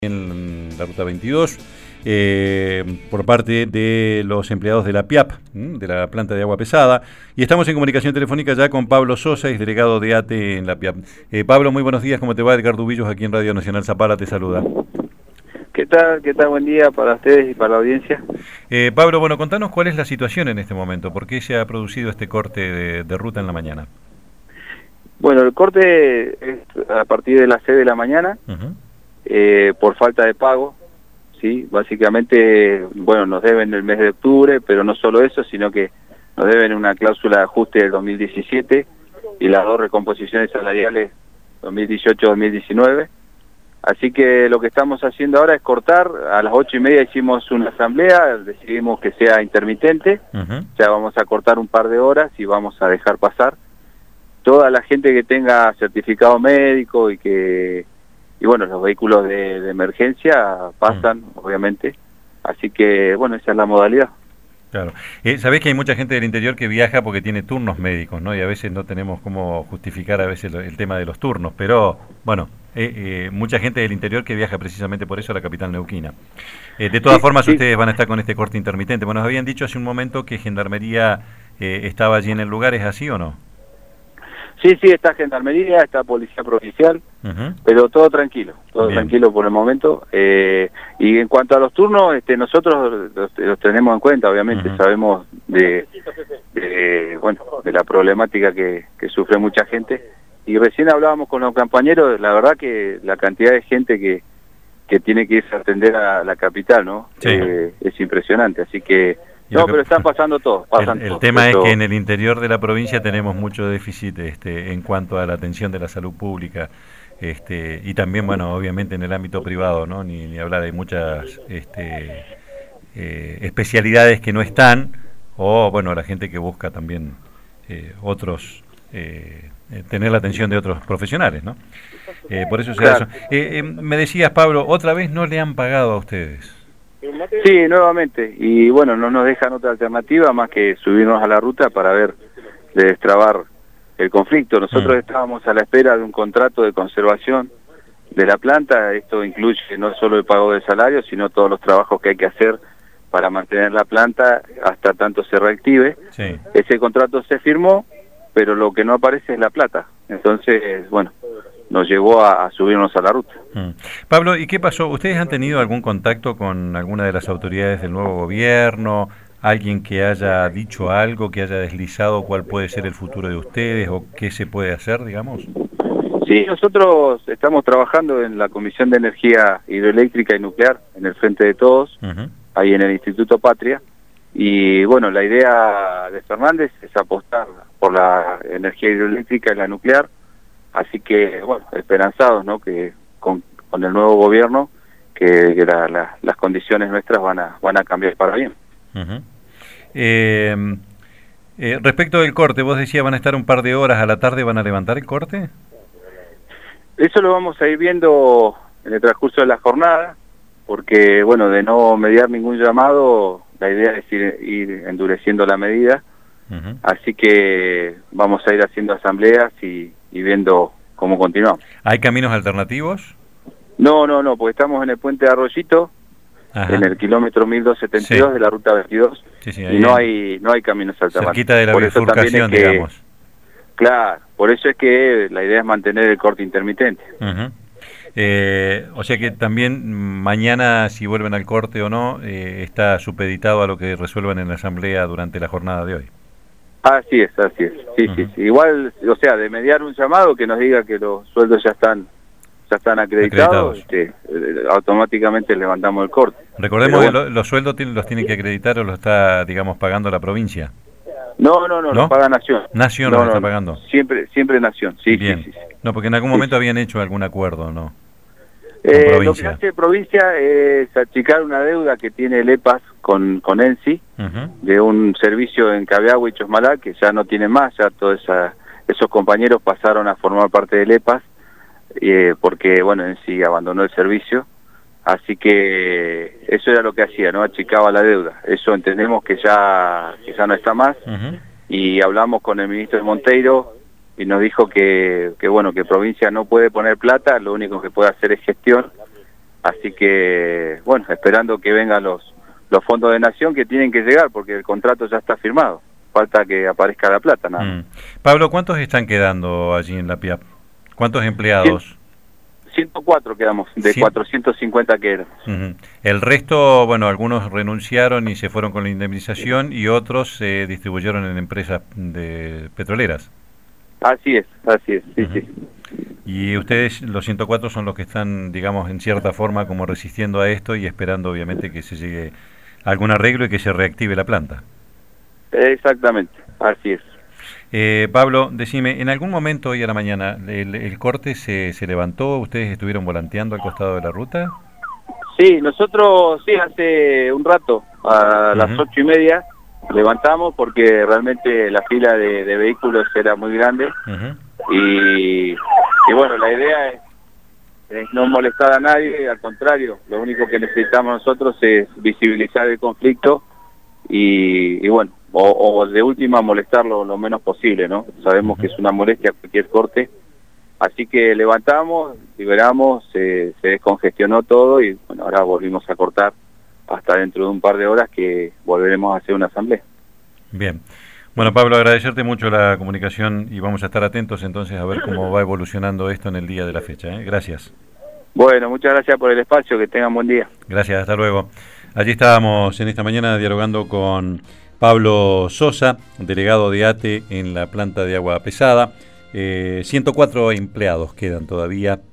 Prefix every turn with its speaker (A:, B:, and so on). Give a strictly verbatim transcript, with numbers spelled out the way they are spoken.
A: en la ruta veintidós eh, por parte de los empleados de la P I A P, de la planta de agua pesada, y estamos en comunicación telefónica ya con Pablo Sosa, ex delegado de A T E en la P I A P. Eh, Pablo, muy buenos días, ¿cómo te va? Edgar Dubillos aquí en Radio Nacional Zapala te saluda.
B: ¿Qué tal? ¿Qué tal? Buen día para ustedes y para la audiencia.
A: Eh, Pablo, bueno, contanos cuál es la situación en este momento, ¿por qué se ha producido este corte de, de ruta en la mañana?
B: Bueno, el corte es a partir de las seis de la mañana. Uh-huh. Eh, por falta de pago, sí, básicamente, bueno, nos deben el mes de octubre, pero no solo eso, sino que nos deben una cláusula de ajuste del dos mil diecisiete y las dos recomposiciones salariales dos mil dieciocho dos mil diecinueve. Así que lo que estamos haciendo ahora es cortar. A las ocho y media hicimos una asamblea, decidimos que sea intermitente. Uh-huh. Ya vamos a cortar un par de horas y vamos a dejar pasar toda la gente que tenga certificado médico y que y bueno, los vehículos de, de emergencia pasan, mm. obviamente, así que bueno, esa es la modalidad.
A: Claro. Eh, Sabés que hay mucha gente del interior que viaja porque tiene turnos médicos, ¿no? Y a veces no tenemos cómo justificar a veces el, el tema de los turnos, pero bueno, eh, eh, mucha gente del interior que viaja precisamente por eso a la capital neuquina. Eh, de todas sí, formas, sí. Ustedes van a estar con este corte intermitente. Bueno, nos habían dicho hace un momento que Gendarmería eh, estaba allí en el lugar, ¿es así o no?
B: Sí, sí, está Gendarmería, está Policía Provincial, uh-huh. pero todo tranquilo, todo Bien. tranquilo por el momento. Eh, y en cuanto a los turnos, este, nosotros los, los tenemos en cuenta, obviamente, uh-huh. sabemos de, de, bueno, de la problemática que, que sufre mucha gente. Y recién hablábamos con los compañeros, la verdad que la cantidad de gente que, que tiene que irse a atender a la capital, ¿no? Sí. Eh, es impresionante, así que... No, que, pero están pasando todos. Pasan
A: el el
B: todo,
A: tema
B: todo.
A: es que en el interior de la provincia tenemos mucho déficit este, en cuanto a la atención de la salud pública este, y también, bueno, obviamente en el ámbito privado, ¿no? Ni, ni hablar, hay muchas este, eh, especialidades que no están o, bueno, la gente que busca también eh, otros, eh, tener la atención de otros profesionales, ¿no? Eh, por eso se
B: claro.
A: da eso. Eh, eh, me decías, Pablo, otra vez no le han pagado a ustedes.
B: Sí, nuevamente, y bueno, no nos dejan otra alternativa más que subirnos a la ruta para ver de destrabar el conflicto. Nosotros mm. estábamos a la espera de un contrato de conservación de la planta. Esto incluye no solo el pago de salario, sino todos los trabajos que hay que hacer para mantener la planta hasta tanto se reactive. Sí. Ese contrato se firmó, pero lo que no aparece es la plata. Entonces, bueno, nos llevó a, a subirnos a la ruta.
A: Mm. Pablo, ¿y qué pasó? ¿Ustedes han tenido algún contacto con alguna de las autoridades del nuevo gobierno? ¿Alguien que haya dicho algo, que haya deslizado cuál puede ser el futuro de ustedes o qué se puede hacer, digamos?
B: Sí, nosotros estamos trabajando en la Comisión de Energía Hidroeléctrica y Nuclear, en el Frente de Todos, uh-huh. ahí en el Instituto Patria, y bueno, la idea de Fernández es apostar por la energía hidroeléctrica y la nuclear. Así que, bueno, esperanzados, ¿no? Que con, con el nuevo gobierno, que, que la, la, las condiciones nuestras van a van a cambiar para bien.
A: Uh-huh. eh, eh, respecto del corte, vos decías van a estar un par de horas a la tarde, ¿van a levantar el corte?
B: Eso lo vamos a ir viendo en el transcurso de la jornada, porque, bueno, de no mediar ningún llamado, la idea es ir, ir endureciendo la medida. Uh-huh. Así que vamos a ir haciendo asambleas y y viendo cómo continuamos.
A: ¿Hay caminos alternativos?
B: No, no, no, porque estamos en el puente de Arroyito, Ajá. en el kilómetro mil doscientos setenta y dos sí. de la ruta veintidós, sí, sí, y no hay no hay caminos alternativos.
A: Cerquita de la por bifurcación, es que, digamos.
B: Claro, por eso es que la idea es mantener el corte intermitente.
A: Uh-huh. eh, o sea que también mañana, si vuelven al corte o no, eh, está supeditado a lo que resuelvan en la asamblea durante la jornada de hoy.
B: Así es, así es, sí, uh-huh. sí, sí. Igual, o sea, de mediar un llamado que nos diga que los sueldos ya están ya están acreditados, acreditados. Este, automáticamente levantamos el corte.
A: Recordemos bueno, que lo, los sueldos los tiene que acreditar o lo está, digamos, pagando la provincia.
B: No, no, no,
A: ¿No?
B: lo paga Nación.
A: Nación
B: no,
A: lo
B: no,
A: está
B: no,
A: pagando.
B: Siempre siempre Nación, sí,
A: Bien.
B: sí, sí, sí.
A: No, porque en algún momento sí. habían hecho algún acuerdo, ¿no?
B: Eh, lo que hace provincia es achicar una deuda que tiene el E P A S con, con ENSI, uh-huh. de un servicio en Cabeagua y Chosmalal, que ya no tiene más, ya todos esa, esos compañeros pasaron a formar parte del E P A S, eh, porque, bueno, ENSI abandonó el servicio, así que eso era lo que hacía, ¿no? Achicaba la deuda. Eso entendemos que ya, que ya no está más, uh-huh. y hablamos con el ministro de Monteiro, y nos dijo que, que bueno, que provincia no puede poner plata, lo único que puede hacer es gestión, Así que, bueno, esperando que vengan los, los fondos de Nación que tienen que llegar, porque el contrato ya está firmado. Falta que aparezca la plata, nada.
A: Mm. Pablo, ¿cuántos están quedando allí en la P I A P? ¿Cuántos empleados?
B: ciento cuatro quedamos, de
A: Cien...
B: cuatrocientos cincuenta que eran.
A: Uh-huh. El resto, bueno, algunos renunciaron y se fueron con la indemnización y otros se distribuyeron en empresas de petroleras.
B: Así es, así es, sí, uh-huh. sí.
A: Y ustedes, los ciento cuatro, son los que están, digamos, en cierta forma como resistiendo a esto y esperando, obviamente, que se llegue a algún arreglo y que se reactive la planta.
B: Exactamente, así es.
A: Eh, Pablo, decime, ¿en algún momento hoy a la mañana el, el corte se, se levantó? ¿Ustedes estuvieron volanteando al costado de la ruta?
B: Sí, nosotros sí, hace un rato, a uh-huh. las ocho y media, levantamos porque realmente la fila de, de vehículos era muy grande. Uh-huh. y, y bueno, la idea es, es no molestar a nadie, al contrario, lo único que necesitamos nosotros es visibilizar el conflicto y, y bueno, O, o de última molestarlo lo menos posible, ¿no? Sabemos que es una molestia cualquier corte, así que levantamos, liberamos, se, se descongestionó todo y bueno, ahora volvimos a cortar hasta dentro de un par de horas que volveremos a hacer una asamblea.
A: Bien. Bueno, Pablo, agradecerte mucho la comunicación y vamos a estar atentos entonces a ver cómo va evolucionando esto en el día de la fecha, ¿eh? Gracias.
B: Bueno, muchas gracias por el espacio, que tengan buen día.
A: Gracias, hasta luego. Allí estábamos en esta mañana dialogando con Pablo Sosa, delegado de ATE en la planta de agua pesada. Eh, ciento cuatro empleados quedan todavía